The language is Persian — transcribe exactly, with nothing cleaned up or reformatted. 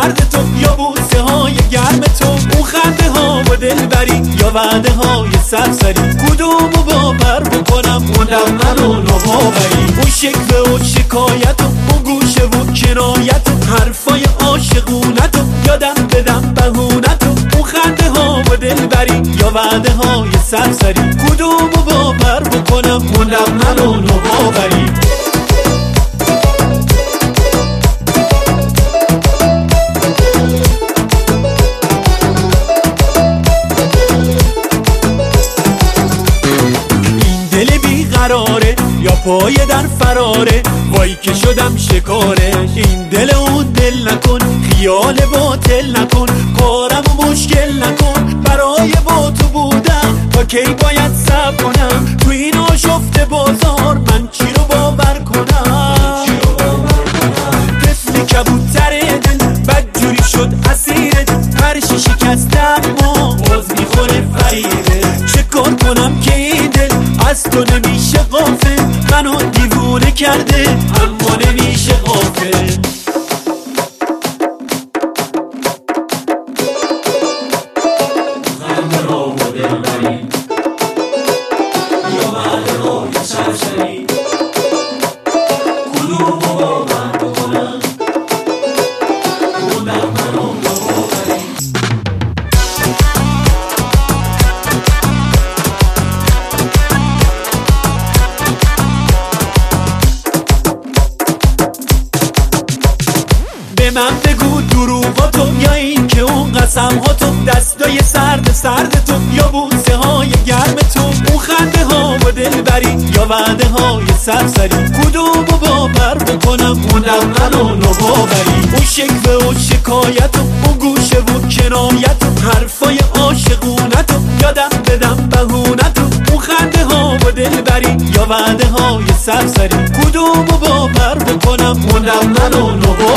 سرد تو یا بوسه های گرم تو، اون خنده ها و دلبری یا وعده های سرسری، کدومو باور بکنم اون دمن و نوباوری، اون شکوه و شکایت و اون گوشه و کنایت و حرفای عاشقونت و یادم بدم بهونت و اون خنده ها و دلبری یا وعده های سرسری، کدومو باور بکنم اون دمن و نوباوری. قراره یا پای در فراره، وای که شدم شکاره، این دل اون دل نکن، خیال باطل نکن، کارم و مشکل نکن، برای با تو بودم تا کی باید صبر کنم، تو این آشفته بازار من چی رو باور کنم، طفل کبوتر دل بدجوری شد اسیرت، پرشی شکستم ما باز میخوره فریده، چه کار کنم که این دل از تو نمیشه غافل، منو دیوونه کرده اما نمیشه غافل. خنده ها و دلبری یا وعده های سرسری، کدومو باور بکنم اون در منو نوباوری. به من بگو دروغاتو یا این که اون قسمهاتو، دستای سرد سرد تو یا بوسه های گرم تو، اون خنده ها و دلبری یا وعده های سرسری، کدومو باور بکنم اون دمن و نوباوری، اون شکوه و شکایت و اون گوشه و کنایت و حرفای عاشقونت و یادم بدم بهونت و اون خنده ها و دلبری یا وعده های سرسری، کدومو باور بکنم اون دمن و نوباوری.